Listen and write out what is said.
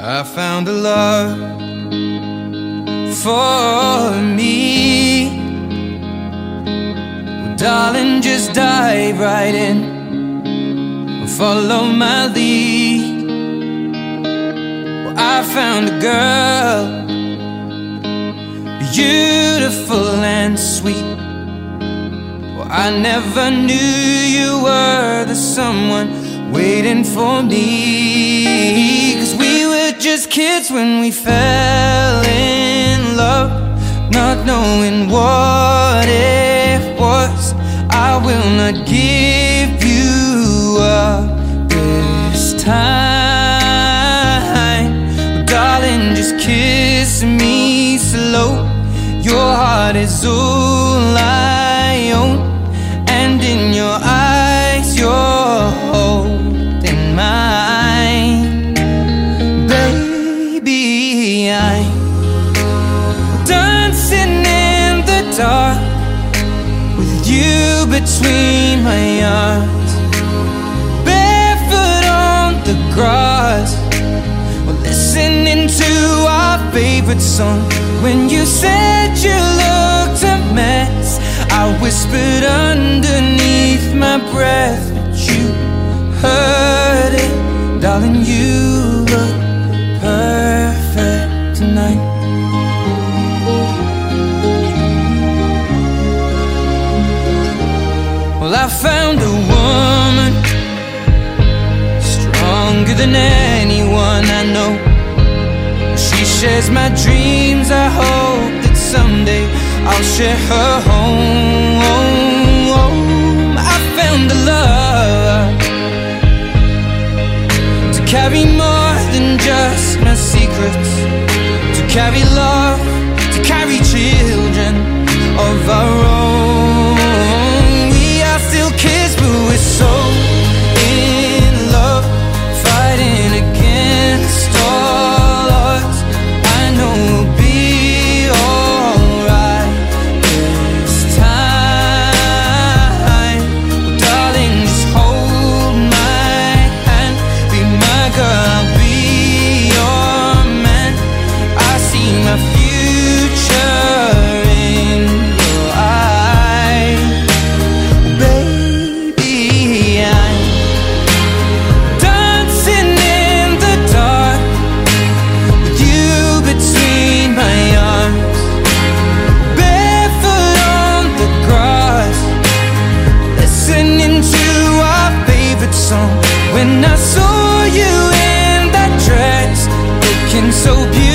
I found a love for me. Well, darling, just dive right in and follow my lead. Well, I found a girl, beautiful and sweet. Well, I never knew you were the someone waiting for me. 'Cause we were just kids when we fell in love, not knowing what it was. I will not give you up this time. Well, darling, just kiss me slow. Your heart is all I own, and in your eyes you're holding mine. Baby, I'm dancing in the dark with you between my arms, barefoot on the grass. We're listening to our favorite song. When you said you looked a mess, I whispered underneath my breath, but you heard it. Darling, you look perfect tonight. Well, I found a woman stronger than anyone I know. She shares my dreams. I hope that someday I'll share her home. I found a love to carry more than just my secrets, to carry love, to carry children of our own. We are still kids, but we're so in love, fighting against all odds. I know we'll be alright this time. Well, darling, just hold my hand, be my girl, I'll be your man. I see my future in your eyes. Baby, I'm dancing in the dark with you between my arms, barefoot on the grass, listening to our favorite song. When I saw you in that dress, looking so beautiful,